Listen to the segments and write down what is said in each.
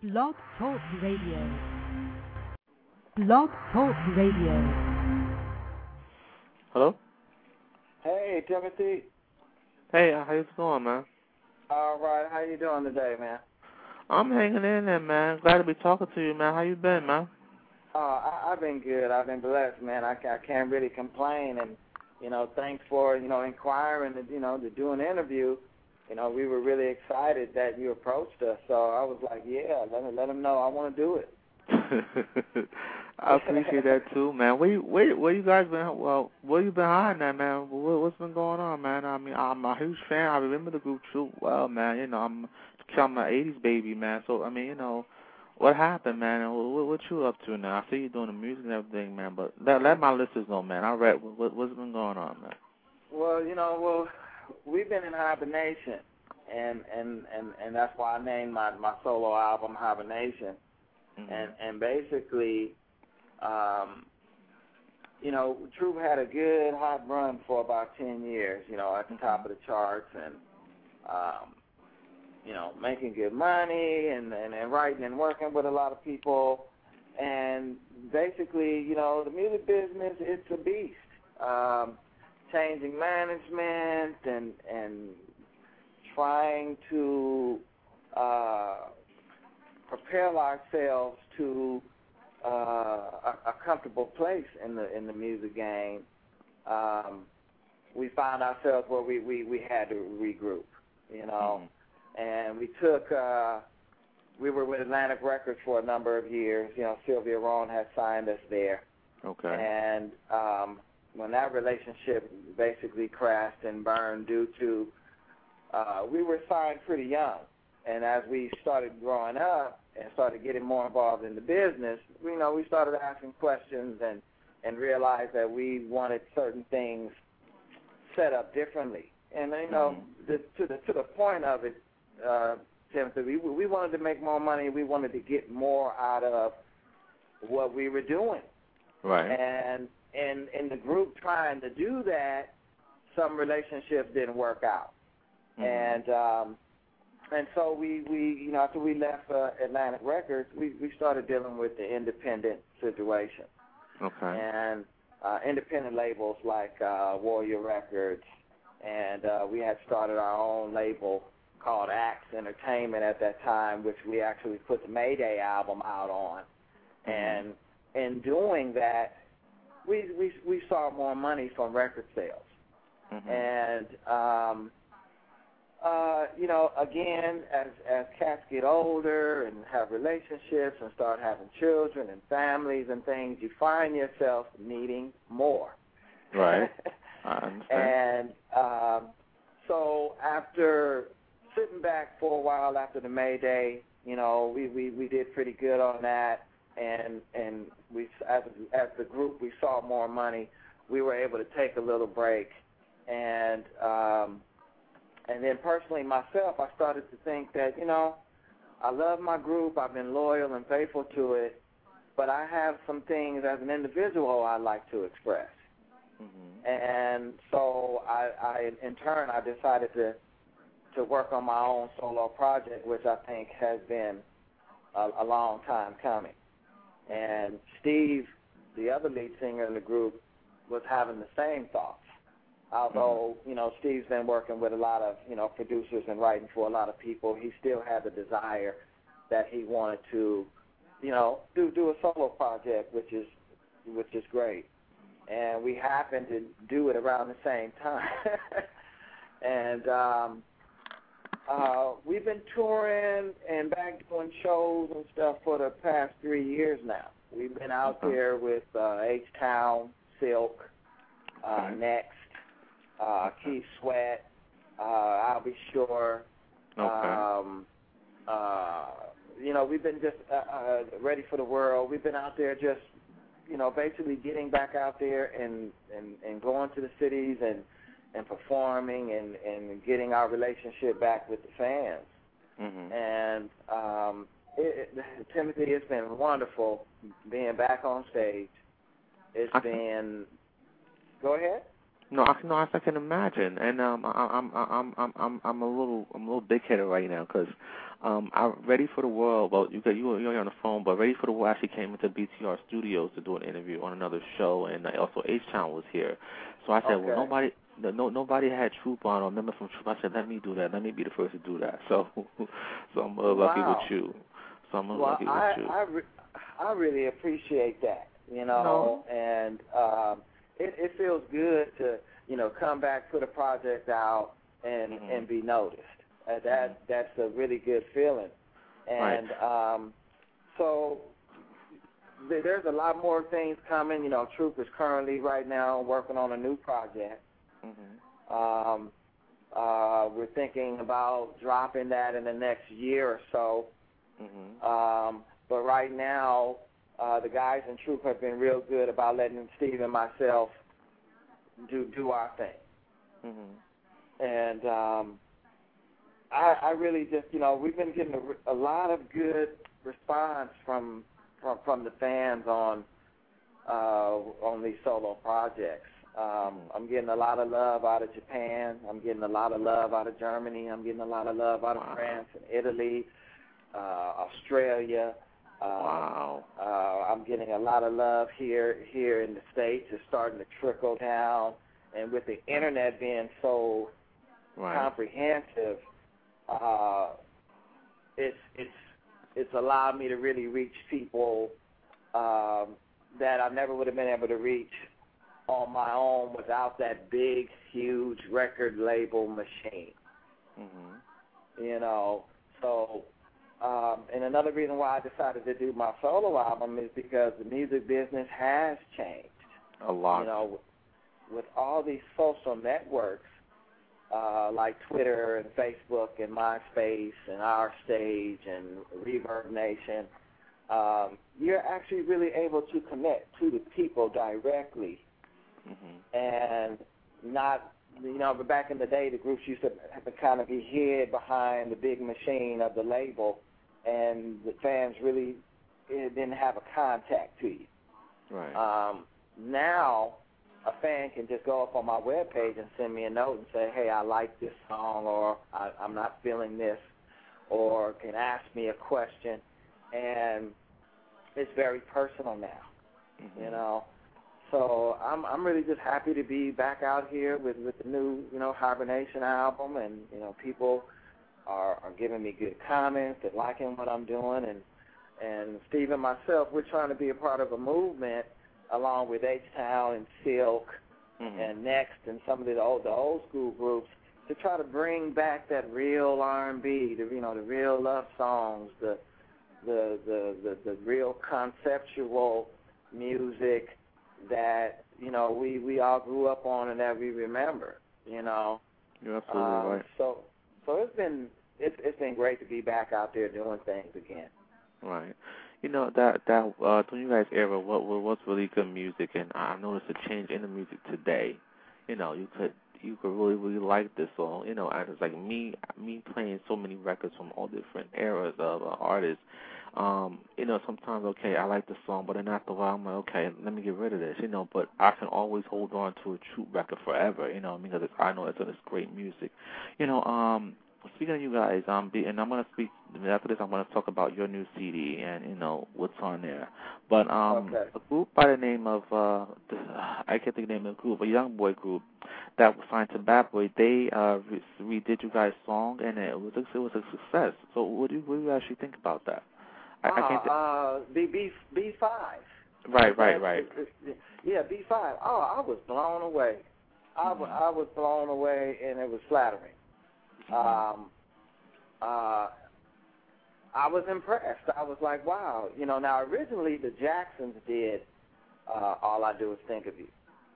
Blog Talk Radio. Blog Talk Radio. Hello? Hey, Timothy. Hey, how's it going, man? All right, how you doing today, man? I'm hanging in there, man. Glad to be talking to you, man. How you been, man? I've been good. I've been blessed, man. I can't really complain. And, thanks for, inquiring, to do an interview. We were really excited that you approached us. So I was like, yeah, let them know I want to do it. I appreciate that, too, man. Where you guys been, where you been hiding at, man? What's been going on, man? I mean, I'm a huge fan. I remember the group too well, man. I'm an 80s baby, man. So, I mean, what happened, man? And what you up to now? I see you doing the music and everything, man. But let my listeners know, man. I read what's been going on, man. Well, we've been in hibernation, and that's why I named my solo album Hibernation. Mm-hmm. And basically, Troop had a good hot run for about 10 years, at the top of the charts and, making good money and writing and working with a lot of people. And basically, the music business, it's a beast. Changing management and trying to propel ourselves to a comfortable place in the music game. We found ourselves where we had to regroup, Mm-hmm. And we were with Atlantic Records for a number of years. Sylvia Rohn had signed us there. Okay. And when that relationship basically crashed and burned due to, we were signed pretty young. And as we started growing up and started getting more involved in the business, we started asking questions and realized that we wanted certain things set up differently. And, to the point of it, Timothy, we wanted to make more money. We wanted to get more out of what we were doing. Right. And in the group trying to do that, some relationships didn't work out. Mm-hmm. And so we after we left Atlantic Records, we started dealing with the independent situation. Okay. And independent labels like Warrior Records, and we had started our own label called Axe Entertainment at that time, which we actually put the Mayday album out on. Mm-hmm. And in doing that, we saw more money from record sales. Mm-hmm. And again, as cats get older and have relationships and start having children and families and things, you find yourself needing more. Right. I understand. And so after sitting back for a while after the Mayday, we did pretty good on that, and we as the group we saw more money. We were able to take a little break, and then personally myself, I started to think that, I love my group. I've been loyal and faithful to it, but I have some things as an individual I'd like to express. Mm-hmm. And so I in turn, I decided to work on my own solo project, which I think has been a long time coming. And Steve, the other lead singer in the group, was having the same thoughts. Although, Steve's been working with a lot of, producers and writing for a lot of people, he still had the desire that he wanted to, do a solo project, which is great. And we happened to do it around the same time. And we've been touring and back doing shows and stuff for the past 3 years now. We've been out there with H-Town, Silk, Next, Keith Sweat, I'll Be Sure. Okay. We've been just Ready for the World. We've been out there just, basically getting back out there and going to the cities and performing and getting our relationship back with the fans. Mm-hmm. And Timothy, it's been wonderful being back on stage. It's been. Go ahead. No, I can imagine, and I'm a little big-headed right now because Ready for the World. Well, you're on the phone, but Ready for the World actually came into BTR Studios to do an interview on another show, and also H-Town was here. So I said, well, nobody had Troop on or a member from Troop. I said, let me do that. Let me be the first to do that. So I'm lucky with you. So I'm lucky with you. I really appreciate that, and it feels good to, come back, put a project out, and be noticed. That's a really good feeling. And so there's a lot more things coming. Troop is currently right now working on a new project. We're thinking about dropping that in the next year or so. But right now, the guys in Troop have been real good about letting Steve and myself do our thing. And I really just, we've been getting a lot of good response from the fans on these solo projects. I'm getting a lot of love out of Japan. I'm getting a lot of love out of Germany. I'm getting a lot of love out of France and Italy, Australia. I'm getting a lot of love here in the States. It's starting to trickle down, and with the internet being so comprehensive, it's allowed me to really reach people that I never would have been able to reach on my own without that big, huge record label machine. So. And another reason why I decided to do my solo album is because the music business has changed. A lot. With all these social networks like Twitter and Facebook and MySpace and Our Stage and Reverb Nation, you're actually really able to connect to the people directly. And not, but back in the day, the groups used to have to kind of be hid behind the big machine of the label, and the fans really didn't have a contact to you. Now, a fan can just go up on my webpage and send me a note and say, hey, I like this song, or I'm not feeling this, or can ask me a question, and it's very personal now, So I'm really just happy to be back out here with the new, Hibernation album, and, people are giving me good comments. They're liking what I'm doing, and Steve and myself, we're trying to be a part of a movement along with H-Town and Silk and Next and some of the old school groups to try to bring back that real R&B, the real love songs, the real conceptual music that we all grew up on and that we remember. You're absolutely right. So it's been great to be back out there doing things again. Right. That during you guys' era, what was really good music, and I noticed a change in the music today. You could really like this song. And it's like me playing so many records from all different eras of artists. Sometimes, okay, I like the song, but then after a while, I'm like, okay, let me get rid of this, but I can always hold on to a Troop record forever, because I know it's great music. Speaking of you guys, and I'm going to speak, after this, I'm going to talk about your new CD and, what's on there. But a group by the name of, I can't think of the name of the group, a young boy group that was signed to Bad Boy, they redid you guys' song, and it was a success. So what do you actually think about that? B5. Right. Yeah, B5. Oh, I was blown away. I was blown away, and it was flattering. I was impressed. I was like, wow. Now originally the Jacksons did All I Do Is Think of You.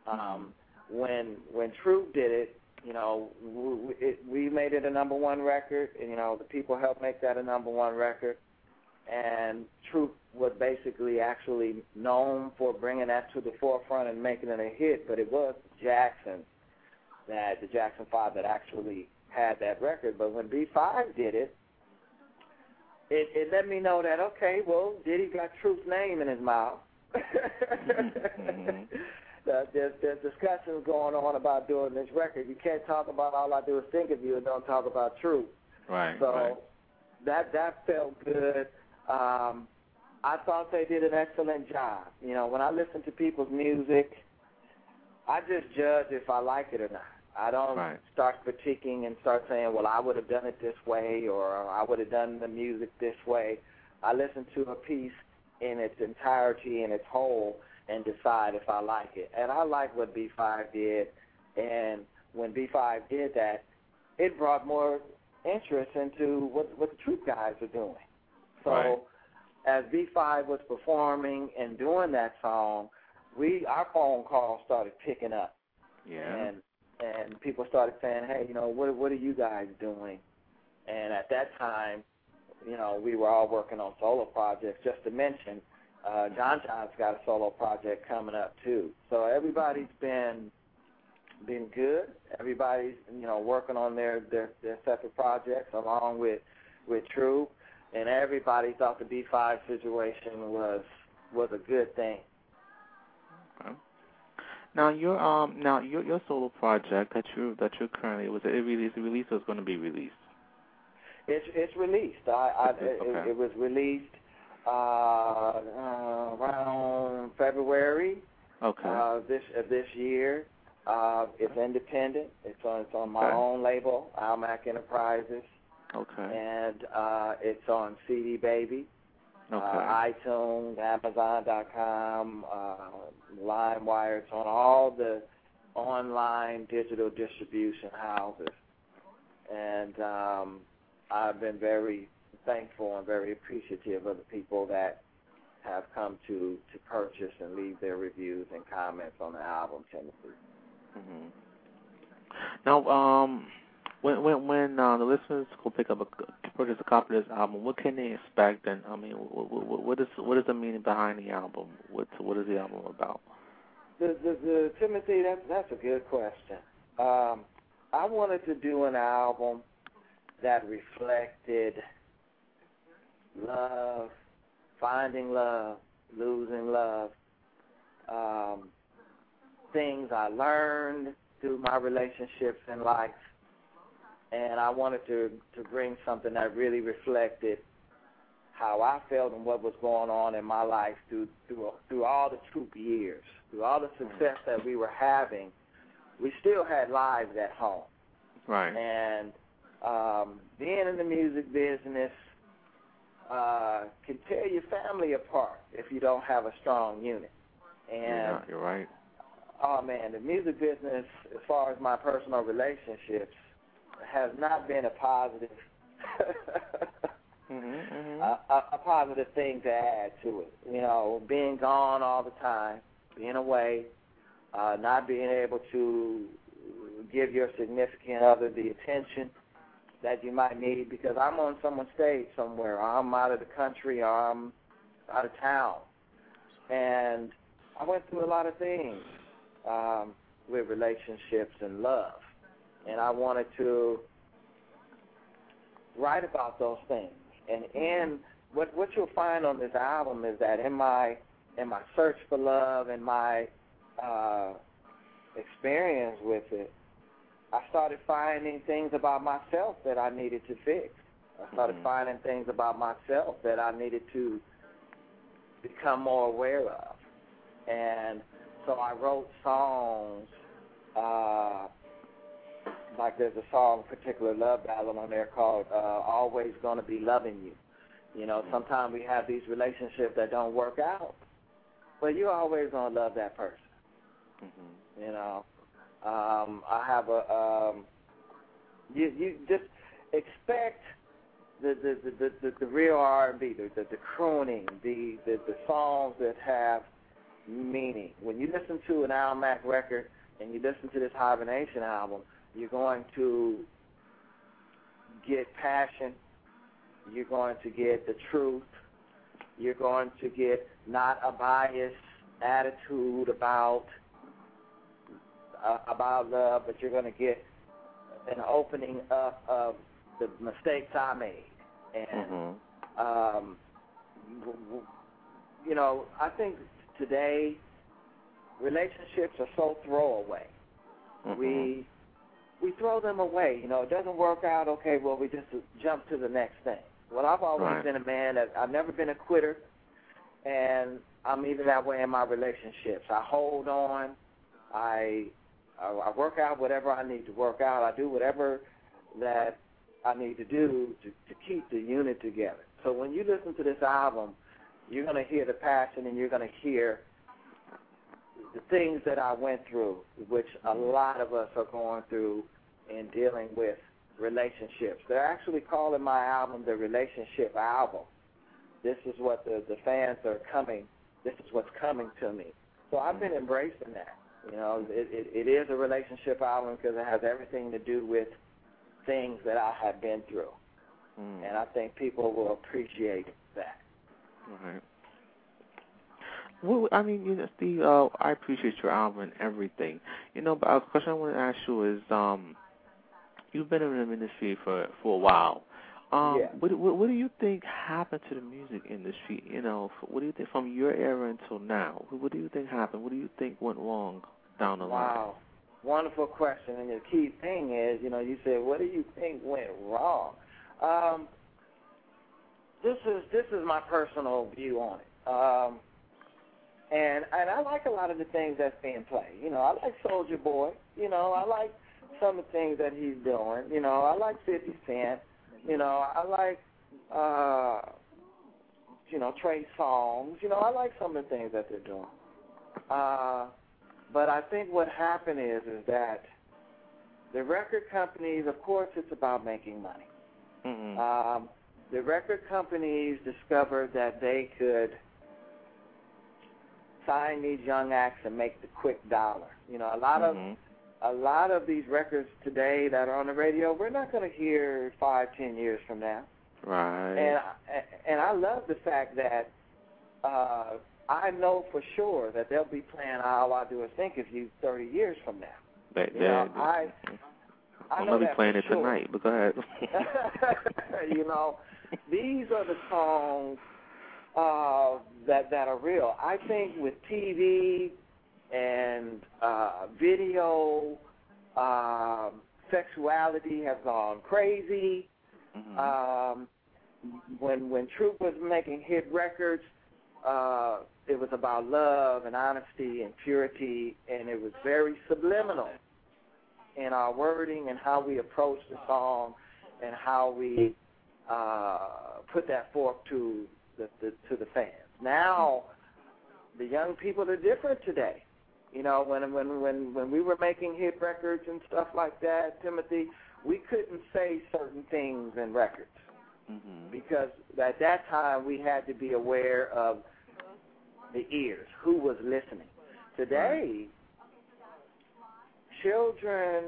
When Troop did it, we made it a #1 record, and the people helped make that a #1 record. And Troop was basically actually known for bringing that to the forefront and making it a hit, but it was the Jackson 5 that actually had that record. But when B5 did it, it let me know that, okay, well, Diddy got Troop's name in his mouth. There's discussions going on about doing this record. You can't talk about All I Do Is Think of You and don't talk about Troop. Right. So that felt good. I thought they did an excellent job. You know, when I listen to people's music, I just judge if I like it or not. I don't start critiquing and start saying, well, I would have done it this way or I would have done the music this way. I listen to a piece in its entirety, in its whole, and decide if I like it. And I like what B5 did. And when B5 did that, it brought more interest into what the Troop guys are doing. So as B5 was performing and doing that song, our phone calls started picking up. Yeah. And people started saying, hey, you know, what are you guys doing? And at that time, you know, we were all working on solo projects. Just to mention, John John's got a solo project coming up too. So everybody's been good. Everybody's, you know, working on their separate projects along with Troop, and everybody thought the B5 situation was a good thing. Okay. Now your solo project that you're currently released or is going to be released? It's released. It was released around February this year. It's independent. It's on my own label, Almac Enterprises. Okay. And it's on CD Baby, iTunes, Amazon.com, LimeWire. It's on all the online digital distribution houses. And I've been very thankful and very appreciative of the people that have come to purchase and leave their reviews and comments on the album, Timothy. Mm-hmm. Now, when the listeners go purchase a copy of this album, what can they expect? And I mean, what is the meaning behind the album? What is the album about? The Timothy, that's a good question. I wanted to do an album that reflected love, finding love, losing love, things I learned through my relationships in life, and I wanted to bring something that really reflected how I felt and what was going on in my life through all the Troop years, through all the success that we were having. We still had lives at home. Right. And being in the music business can tear your family apart if you don't have a strong unit. And yeah, you're right. Oh, man, the music business, as far as my personal relationships, has not been a positive a positive thing to add to it. You know, being gone all the time, being away, not being able to give your significant other the attention that you might need because I'm on someone's stage somewhere, or I'm out of the country, or I'm out of town. And I went through a lot of things with relationships and love. And I wanted to write about those things. And what you'll find on this album is that in my search for love and my experience with it, I started finding things about myself that I needed to fix. I started finding things about myself that I needed to become more aware of. And so I wrote songs, like there's a song, a particular love ballad on there called Always Gonna Be Loving You. You know, sometimes we have these relationships that don't work out, but you're always gonna love that person. You know, I have you just expect the real R&B, the crooning, the songs that have meaning. When you listen to an Almac record and you listen to this Hibernation album, you're going to get passion. You're going to get the truth. You're going to get not a biased attitude about love, but you're going to get an opening up of the mistakes I made. And, you know, I think today relationships are so throwaway. We throw them away. You know, it doesn't work out, okay, well, we just jump to the next thing. Well, I've always Right. been a man that I've never been a quitter, and I'm even that way in my relationships. I hold on. I work out whatever I need to work out. I do whatever that I need to do to keep the unit together. So when you listen to this album, you're going to hear the passion, and you're going to hear the things that I went through, which a lot of us are going through in dealing with relationships. They're actually calling my album the Relationship Album. This is what the fans are coming. This is what's coming to me. So I've been embracing that. You know, it is a relationship album because it has everything to do with things that I have been through. And I think people will appreciate that. Right. Well, I mean, you know, Steve, I appreciate your album and everything. You know, but a question I want to ask you is, you've been in the industry for a while. Yeah. What do you think happened to the music industry? You know, what do you think from your era until now? What do you think happened? What do you think went wrong down the line? Wow. Wonderful question. And the key thing is, you know, you said, what do you think went wrong? This is my personal view on it. And I like a lot of the things that's being played. You know, I like Soulja Boy. You know, I like some of the things that he's doing. You know, I like 50 Cent. You know, I like, you know, Trey Songz. You know, I like some of the things that they're doing. But I think what happened is that the record companies, of course, it's about making money. Mm-hmm. The record companies discovered that they could sign these young acts and make the quick dollar. You know, a lot of these records today that are on the radio, we're not going to hear 5-10 years from now. Right. And I love the fact that I know for sure that they'll be playing All I Do Is Think of You 30 years from now. I know I'll be that playing for it sure. tonight, but go ahead. You know, these are the songs that are real. I think with TV and video, sexuality has gone crazy. Mm-hmm. When Troop was making hit records, it was about love and honesty and purity, and it was very subliminal in our wording and how we approach the song and how we put that forth to the fans. Now, the young people are different today. You know, when we were making hit records and stuff like that, Timothy, we couldn't say certain things in records because at that time we had to be aware of the ears, who was listening. Today, children,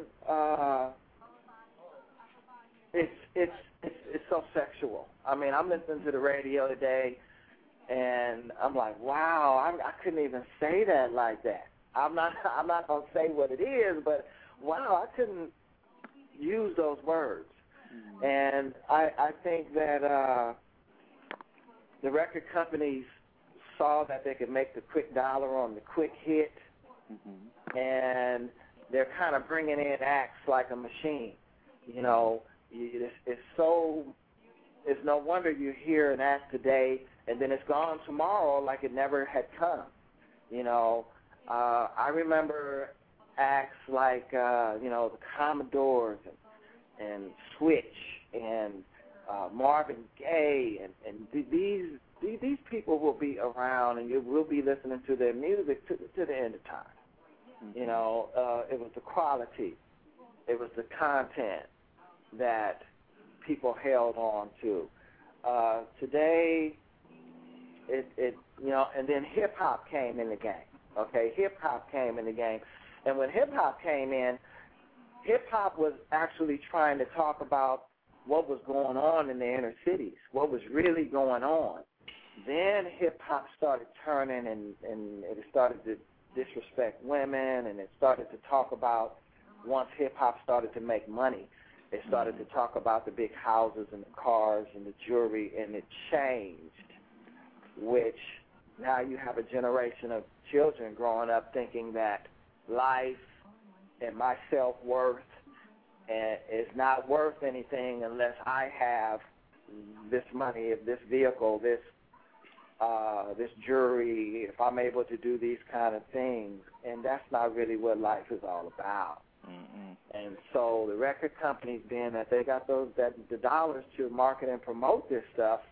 it's so sexual. I mean, I'm listening to the radio today, and I'm like, wow, I couldn't even say that like that. I'm not gonna say what it is, but wow, I couldn't use those words. And I think that the record companies saw that they could make the quick dollar on the quick hit, and they're kind of bringing in acts like a machine. You know, it's no wonder you hear an act today and then it's gone tomorrow like it never had come. You know, I remember acts like, you know, the Commodores and Switch and Marvin Gaye, and these people will be around, and you will be listening to their music to the end of time. You know, it was the quality, it was the content that people held on to. Today, it you know, and then hip hop came in the game. Okay, hip hop came in the game, and when hip hop came in, hip hop was actually trying to talk about what was going on in the inner cities, what was really going on. Then hip hop started turning, and it started to disrespect women, and it started to talk about, once hip hop started to make money, it started to talk about the big houses and the cars and the jewelry, and it changed, which now you have a generation of children growing up thinking that life and my self-worth is not worth anything unless I have this money, if this vehicle, this jury, if I'm able to do these kind of things, and that's not really what life is all about. Mm-mm. And so the record companies, being that they got the dollars to market and promote this stuff,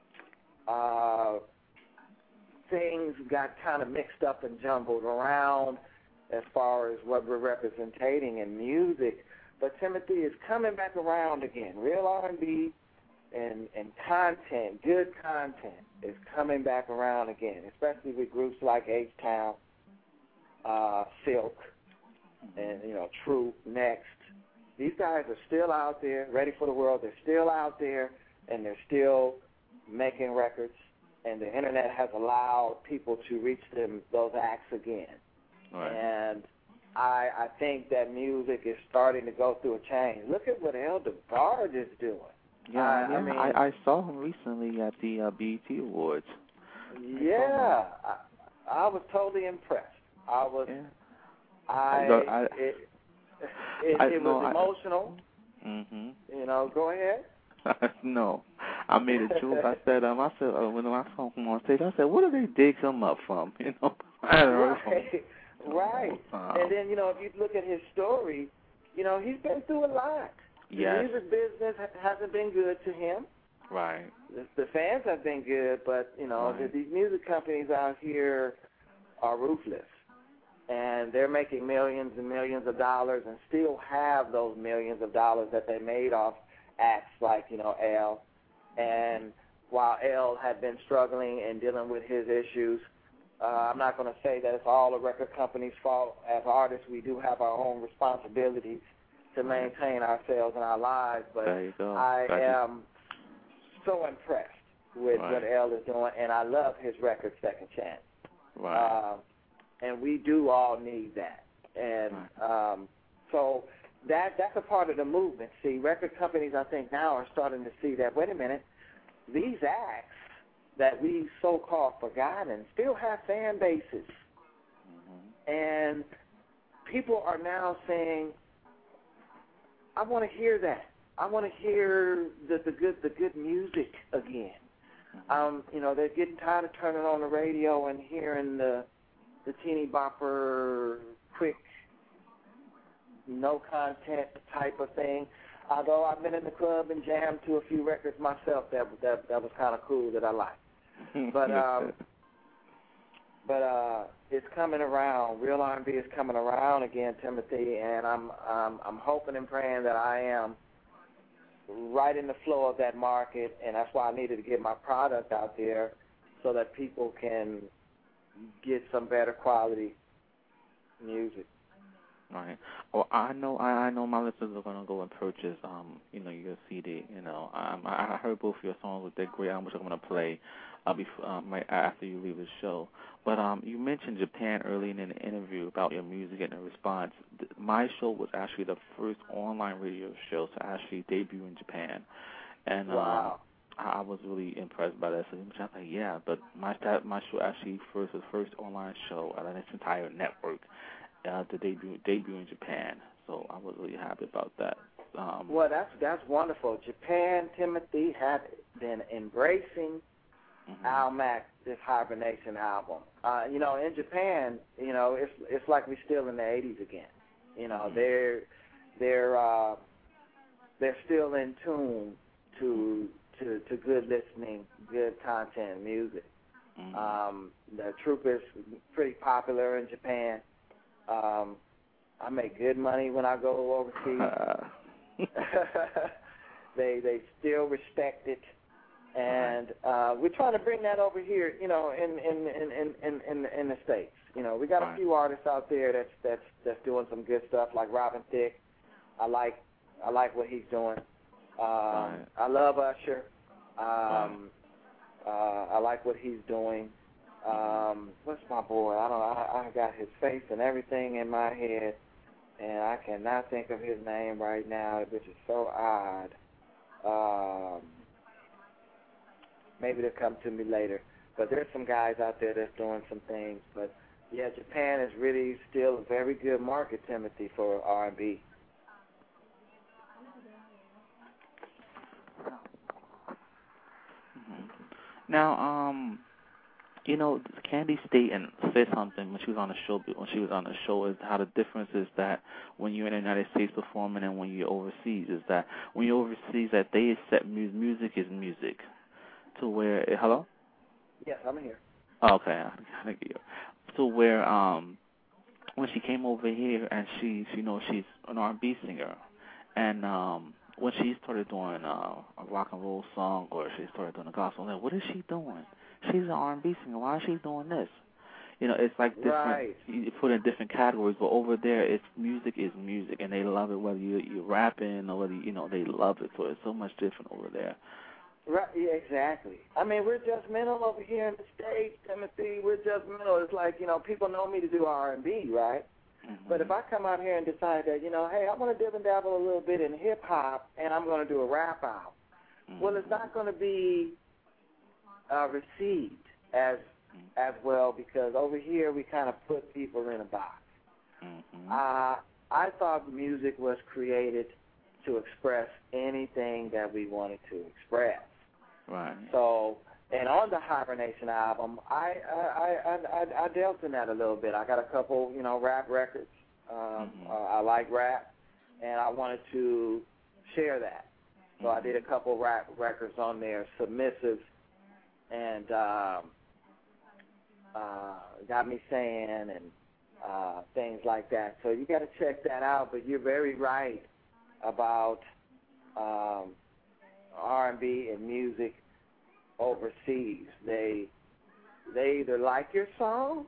things got kind of mixed up and jumbled around as far as what we're representing in music. But Timothy is coming back around again. Real R&B and content, good content, is coming back around again, especially with groups like H-Town, Silk, and, True, Next. These guys are still out there, ready for the world. They're still out there, and they're still making records, and the Internet has allowed people to reach those acts again. Right. And I think that music is starting to go through a change. Look at what El DeBarge is doing. Yeah, I mean, I saw him recently at the BET Awards. Yeah, I was totally impressed. It was emotional. Mm-hmm. Go ahead. No, I made a joke. I said, when I saw him on stage, I said, where do they dig him up from? I hadn't heard from him. Right. And then, if you look at his story, he's been through a lot. Yes. The music business hasn't been good to him. Right. The fans have been good, but, right. these music companies out here are ruthless. And they're making millions and millions of dollars and still have those millions of dollars that they made off acts like, L. And while L had been struggling and dealing with his issues, I'm not going to say that it's all the record company's fault. As artists, we do have our own responsibilities to maintain ourselves and our lives. But I am so impressed with what L is doing, and I love his record, Second Chance. Right. And we do all need that. And so that's a part of the movement. See, record companies, I think, now are starting to see that, wait a minute, these acts that we so-called forgotten still have fan bases. Mm-hmm. And people are now saying, I want to hear that. I want to hear the good music again. Mm-hmm. They're getting tired of turning on the radio and hearing the teeny bopper, quick, no content type of thing. Although I've been in the club and jammed to a few records myself that was kind of cool that I liked. But it's coming around. Real R&B is coming around again, Timothy, and I'm hoping and praying that I am right in the flow of that market, and that's why I needed to get my product out there so that people can get some better quality music. Right. Well, I know my listeners are gonna go and purchase, your CD. I heard both of your songs. They're great. I'm gonna play right after you leave the show. But you mentioned Japan early in the interview about your music and the response. My show was actually the first online radio show to actually debut in Japan, and wow. I was really impressed by that. So I was like, yeah, but my show actually was the first online show out of this entire network to debut in Japan. So I was really happy about that. Well, that's wonderful. Japan, Timothy, had been embracing Al Mack, this Hibernation album. In Japan, it's like we're still in the 80s again. They're still in tune to good listening, good content, music. The Troop is pretty popular in Japan. I make good money when I go overseas. They still respect it, and we're trying to bring that over here, in the States. We got a few artists out there that's doing some good stuff, like Robin Thicke. I like what he's doing. I love Usher. I like what he's doing. What's my boy? I don't know. I got his face and everything in my head, and I cannot think of his name right now, which is so odd. Maybe they'll come to me later. But there's some guys out there that's doing some things. But yeah, Japan is really still a very good market, Timothy, for R&B. Now, you know, Candy Staten said something when she was on the show. Is how the difference is that when you're in the United States performing and when you're overseas, is that when you're overseas, that they accept music is music. To where, hello? Yes, I'm here. Oh, okay, I think you. To where, when she came over here and she's an R&B singer, and when she started doing a rock and roll song or she started doing a gospel, I'm like, what is she doing? She's an R&B singer. Why is she doing this? You know, it's like different. Right. You put in different categories, but over there, it's music is music, and they love it whether you're rapping or whether they love it. So it's so much different over there. Right, yeah, exactly. I mean, we're judgmental over here in the States, Timothy. We're judgmental. It's like, people know me to do R&B, right? Mm-hmm. But if I come out here and decide that, hey, I want to dib and dabble a little bit in hip-hop and I'm going to do a rap album, well, it's not going to be received as well because over here we kind of put people in a box. Mm-hmm. I thought music was created to express anything that we wanted to express. Right. So, and on the Hibernation album, I dealt in that a little bit. I got a couple, rap records. I like rap, and I wanted to share that. So I did a couple rap records on there, Submissive, and Got Me Saying, and things like that. So you got to check that out. But you're very right about R&B and music overseas. They either like your song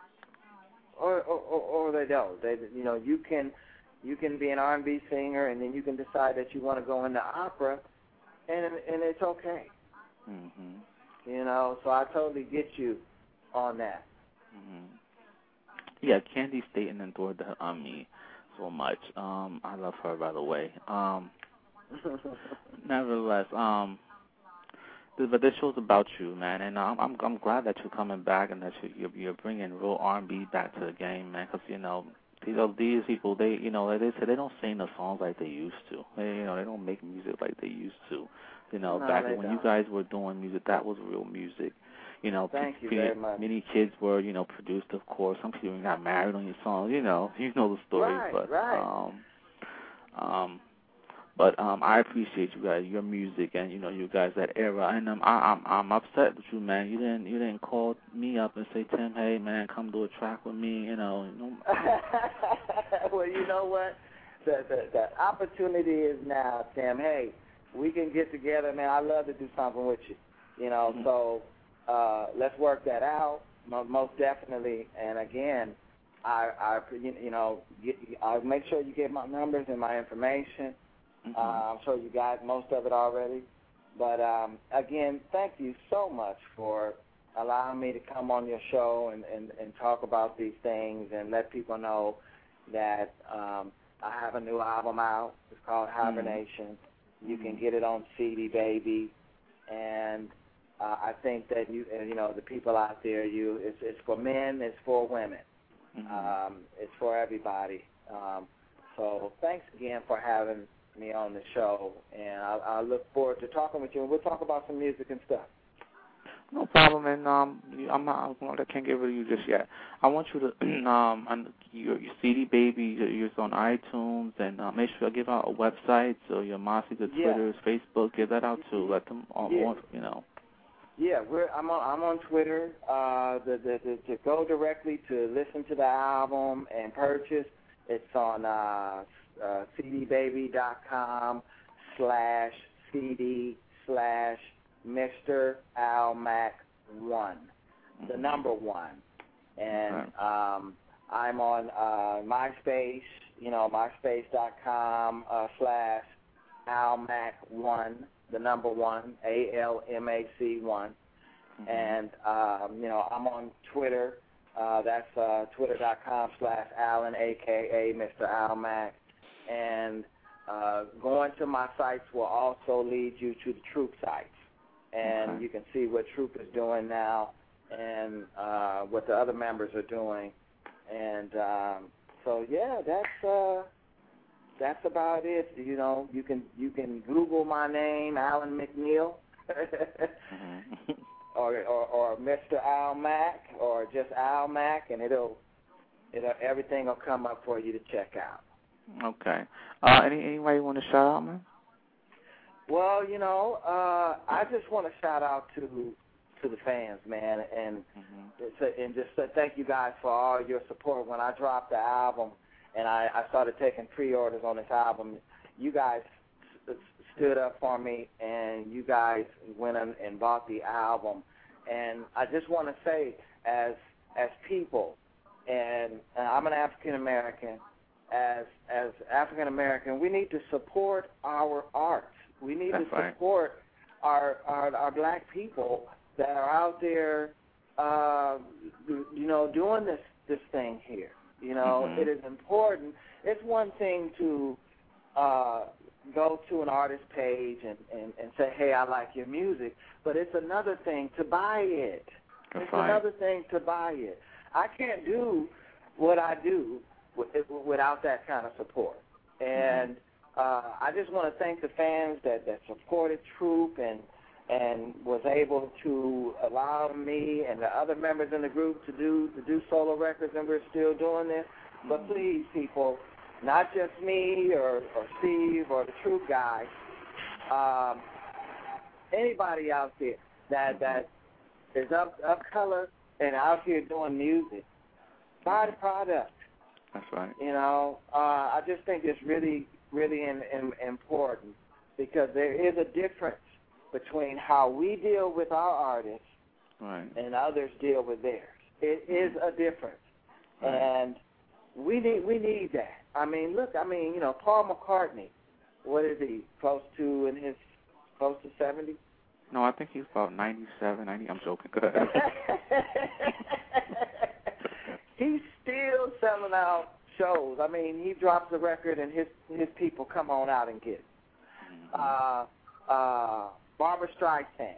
or they don't. You can be an R&B singer and then you can decide that you want to go into opera, and it's okay. Mm-hmm. So I totally get you on that. Mm-hmm. Yeah, Candy Staten adored that on me so much. I love her, by the way. Nevertheless, but this show's about you, man, and I'm glad that you're coming back and that you're bringing real R&B back to the game, man. Because these people they say they don't sing the songs like they used to. They don't make music like they used to. No, back when you guys were doing music, that was real music. Thank you very much. Many kids were produced, of course. Some people even got married on your songs. You know the story. Right, but right. But I appreciate you guys, your music, and you guys that era. And I'm upset with you, man. You didn't call me up and say, Tim, hey man, come do a track with me. Well, you know what? The opportunity is now, Tim. Hey, we can get together, man. I'd love to do something with you. So let's work that out, most definitely. And again, I'll make sure you get my numbers and my information. I'm sure you got most of it already. But, again, thank you so much for allowing me to come on your show and talk about these things and let people know that I have a new album out. It's called Hibernation. You can get it on CD Baby. And I think that, the people out there, it's for men, it's for women. It's for everybody. So thanks again for having me on the show, and I look forward to talking with you, and we'll talk about some music and stuff. No problem, and I can't get rid of you just yet. I want you to, your CD Baby, you're on iTunes, and make sure you give out a website, so your Mossy, the Twitters, Facebook, give that out too. Let them all, Yeah, I'm on Twitter. To go directly to listen to the album and purchase, it's on cdbaby.com/CD/Mr. Al Mac 1, the number 1. And I'm on MySpace, myspace.com/Al Mac 1, the number 1, ALMAC1. And, I'm on Twitter. That's twitter.com/Alan, a.k.a. Mr. Al Mac. And going to my sites will also lead you to the Troop sites. And you can see what Troop is doing now and what the other members are doing. And so, yeah, that's about it. You can Google my name, Alan McNeil. or Mr. Al Mack or just Al Mack, and it'll everything will come up for you to check out. Okay. Anybody you want to shout out, man? Well, I just want to shout out to the fans, man, and just say thank you guys for all your support. When I dropped the album and I started taking pre-orders on this album, you guys stood up for me, and you guys went and bought the album. And I just want to say, as people, and I'm an African American, as African American, we need to support our arts. We need to support our black people that are out there, doing this thing here. It is important. It's one thing to go to an artist page and say, hey, I like your music, but it's another thing to buy it. Another thing to buy it. I can't do what I do without that kind of support. And I just want to thank the fans that supported Troop and was able to allow me and the other members in the group to do solo records, and we're still doing this. But please, people, not just me or Steve or the Troop guy, anybody out there that is of color and out here doing music, buy the product. That's right. I just think it's really, really important, because there is a difference between how we deal with our artists and others deal with theirs. It is a difference, and we need that. I mean, look, Paul McCartney, what is he, close to 70? No, I think he's about 97, 90. I'm joking. Go ahead. He's still selling out shows. I mean, he drops a record and his people come on out and get it. Barbra Streisand.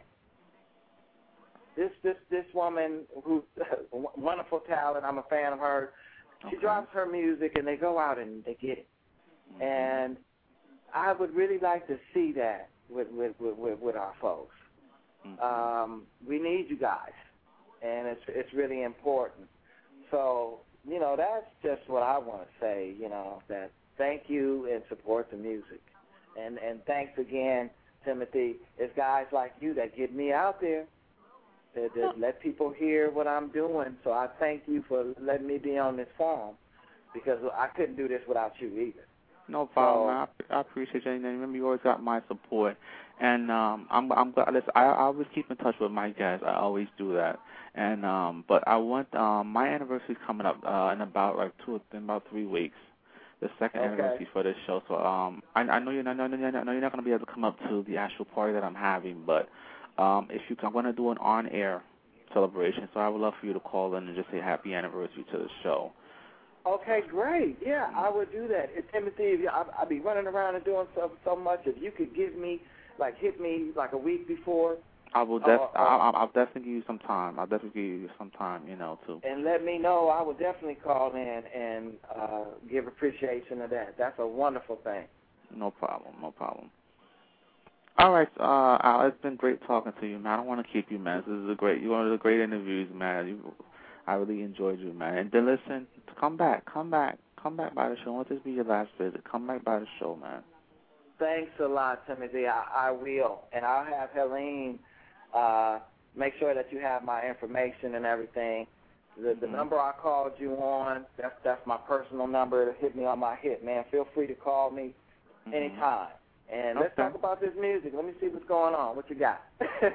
This woman who's wonderful talent. I'm a fan of hers. She drops her music and they go out and they get it. And I would really like to see that with our folks. We need you guys, and it's really important. So, that's just what I want to say, that thank you and support the music. And thanks again, Timothy. It's guys like you that get me out there, that let people hear what I'm doing. So I thank you for letting me be on this forum, because I couldn't do this without you either. No problem. So, I appreciate you. And remember, you always got my support. And I'm glad. Listen, I always keep in touch with my guests. I always do that. And but I want my anniversary's coming up in about 3 weeks. The second anniversary for this show. So I know you're not going to be able to come up to the actual party that I'm having, but if you can, I'm going to do an on-air celebration. So I would love for you to call in and just say happy anniversary to the show. Okay, great. Yeah, I would do that. Timothy, I'd be running around and doing so much. If you could hit me a week before. I'll definitely give you some time. I'll definitely give you some time, too. And let me know. I will definitely call in and give appreciation of that. That's a wonderful thing. No problem. All right, Al, it's been great talking to you, man. I don't want to keep you, man. You're one of the great interviews, man. I really enjoyed you, man. And then listen, come back by the show. Don't let this be your last visit. Come back by the show, man. Thanks a lot, Timothy. I will. And I'll have Helene make sure that you have my information and everything. The number I called you on, that's my personal number. Hit me on my hit, man. Feel free to call me anytime. And let's talk about this music. Let me see what's going on. What you got?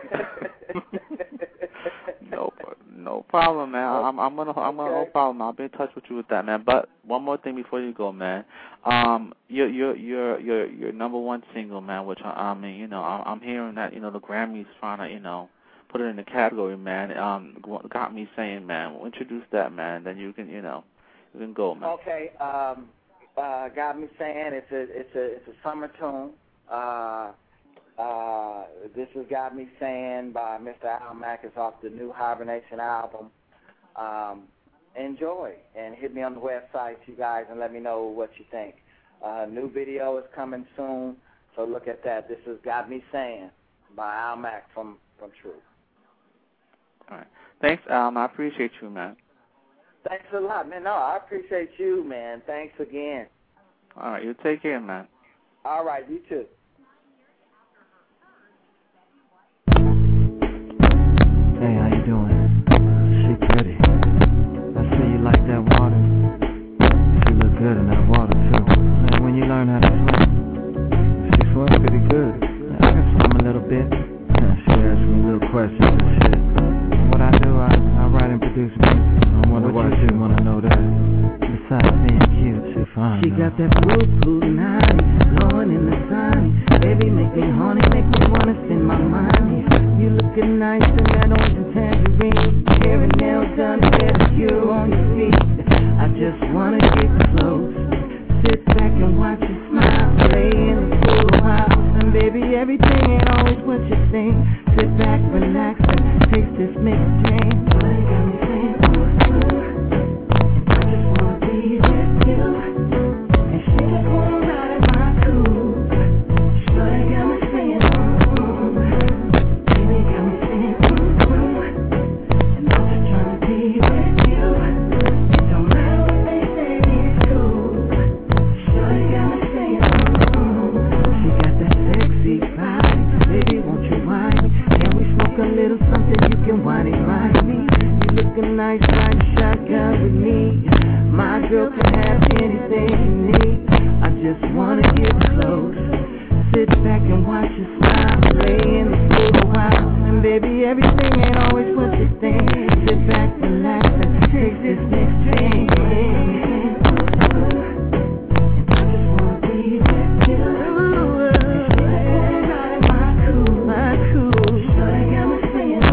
No problem, man. No problem. I'll be in touch with you with that, man. But one more thing before you go, man. Your number one single, man. Which I'm hearing that the Grammys trying to put it in the category, man. Got me saying, man. Introduce that, man. Then you can you can go, man. Okay. Got me saying it's a summer tune. This has Got Me Saying by Mr. Al Mack. It's off the new Hibernation album. Enjoy and hit me on the website, you guys, and let me know what you think. New video is coming soon, so look at that. This has Got Me Saying by Al Mack from True. All right. Thanks, Al. I appreciate you, man. Thanks a lot, man. No, I appreciate you, man. Thanks again. All right. You take care, man. All right. You too. Hey, how you doing? She pretty. I see you like that water. She look good in that water, too. Hey, when you learn how to swim, she swims pretty good. I can swim a little bit. She asks me little questions and shit. And what I do, I write and produce music. I wonder why she wanna know that. Besides being cute, she fine. She got that blue honey, blowing in the sun. Baby, make me horny, make me wanna spend my money. You looking nice in that orange and tangerine. Hair and nails done, pedicure on your feet. I just wanna get close. Sit back and watch you smile. Lay in the pool a while. And baby, everything ain't always what you think. Sit back, relax, and taste this mixed drink. Got me saying, I just wanna be with you. And she just wanna ride in my coupe. Shorty got me saying, baby got me saying, and I'm just trying to be with you. It don't matter what they say, it's cool. Shorty got me saying, she got that sexy body. Baby, won't you whine me? Can we smoke a little something? You can whine it right me. You looking nice, right shotgun with me. My girl can have anything you need. I just wanna get close. Sit back and watch you smile. Lay in the pool a while. And baby, everything ain't always what you think. Sit back, relax, and take this next drink. I just wanna be with you. My cool. Shorty got me saying,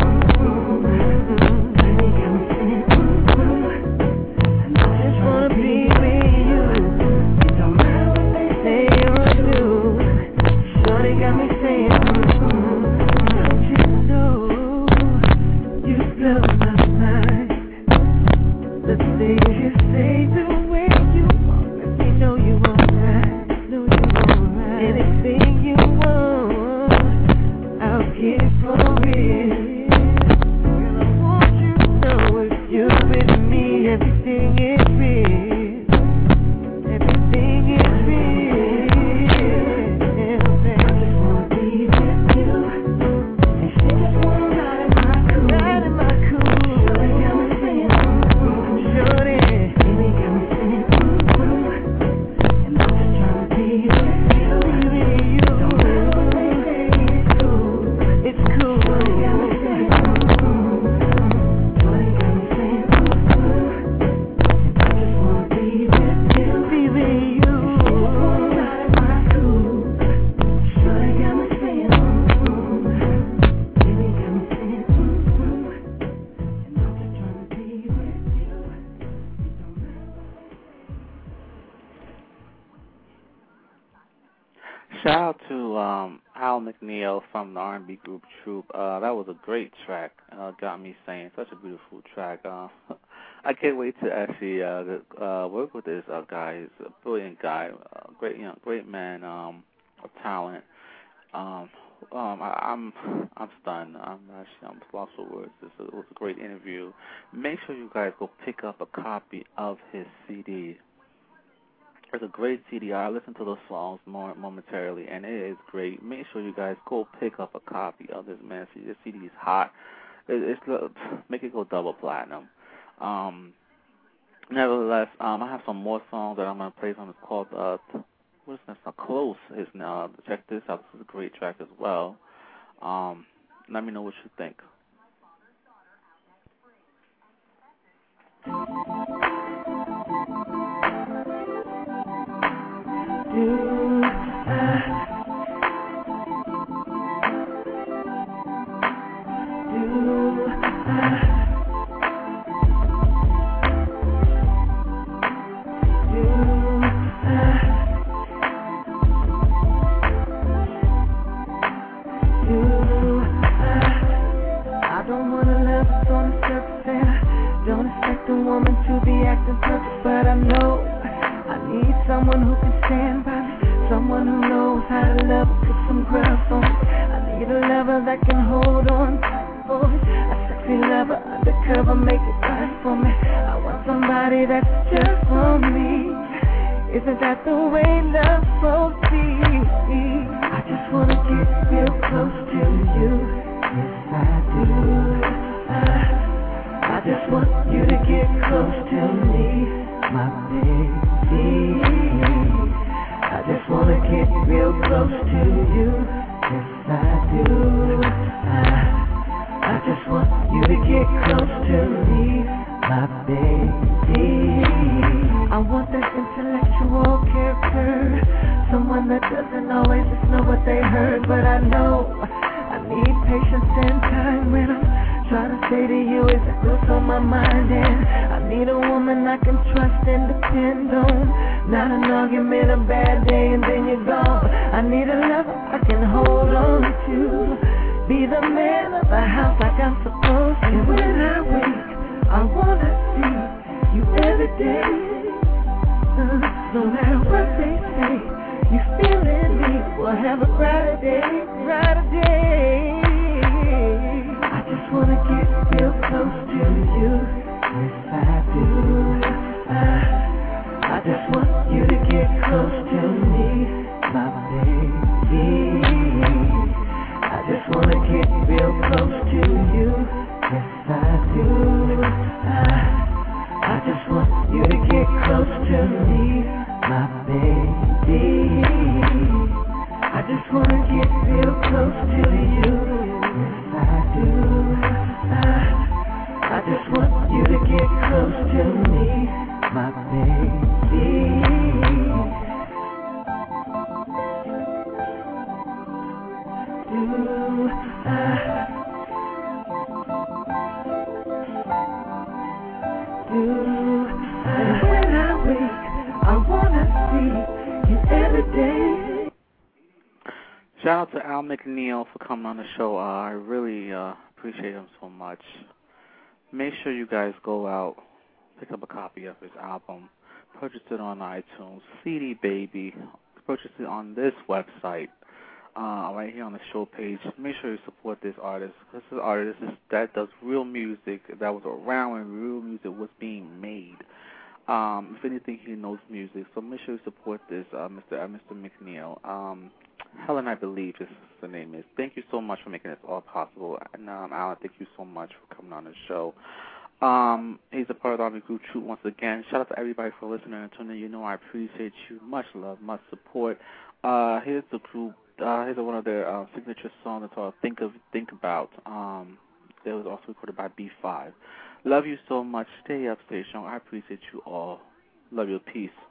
baby got me saying, and I just wanna be with you. It don't matter what they say or do. Shorty got me saying, don't you know you blow my mind? The things you say, the way you walk, let me know you alright. Anything you want, I'll get it for real. Girl, I want you to know if you're with me, everything is real. Everything is real. I just wanna be with you. And she just wanna ride in my coupe. Shorty got me saying, shorty. Baby got me saying, and I'm just trying to be with you. Don't matter what they say, it's cool. It's cool. Shorty got me saying, shorty got me saying, and I just wanna be with you. Be with you. She just wanna ride in my coupe. Shorty got me saying, baby got me saying, and I'm just trying to be with you. It don't matter. Shout out to Al McNeil from the R&B group Troop. That was a great track. Got me saying, such a beautiful track. I can't wait to actually work with this guy. He's a brilliant guy, great man, of talent. I'm stunned. I'm lost for words. It was a great interview. Make sure you guys go pick up a copy of his CD. It's a great CD. I listened to those songs momentarily, and it is great. Make sure you guys go pick up a copy of this man. This CD is hot. Make it go double platinum. Nevertheless, I have some more songs that I'm going to play from. It's called, what is this? Close. Check this out. This is a great track as well. Let me know what you think. I don't wanna love us on the surface, and I don't expect a woman to be acting perfect, but I know I need someone who can stand by me, someone who knows how to love and put some grub on me. I need a lover that can hold on, boy, a sexy sexy lover, undercover, make it right for me. I want somebody that's just for me. Isn't that the way love's supposed to be? I just wanna get real close to you. Yes, I do. I just want you to get close to me, my baby. I just wanna get real close to you. Yes, I do. I just want you to get close to me, my baby. I want that intellectual character, someone that doesn't always just know what they heard, but I know I need patience and time when I'm trying to say to you is what's on my mind. And I need a woman I can trust and depend on, not an argument, a bad day and then you're gone. I need a lover I can hold on to, be the man of the house like I'm supposed to. And when I wake, I wanna see you every day. No matter what they say, you feeling me, we'll have a brighter day, brighter day. I just wanna get real close to you. Yes, I do. I just want you to get close to me, my baby. I just wanna get real close to you. Yes, I do. I just want you to get close to me, my baby. I just wanna get real close to you. Yes, I do. I just want you to get close to me, my baby. And when I wake, I wanna see you every day. Shout out to Al McNeil for coming on the show. I really appreciate him so much. Make sure you guys go out, pick up a copy of his album, purchase it on iTunes, CD Baby, purchase it on this website, right here on the show page. Make sure you support this artist. This is an artist that does real music, that was around when real music was being made. If anything, he knows music. So make sure you support this, Mr. McNeil. Helen, I believe is the name is. Thank you so much for making this all possible. And Alan, thank you so much for coming on the show. He's a part of the Army Group Troop once again. Shout out to everybody for listening and tuning. You know I appreciate you. Much love, much support. Here's the group. Here's one of their signature songs. It's called Think About. That was also recorded by B5. Love you so much. Stay up, stay strong. I appreciate you all. Love you. Peace.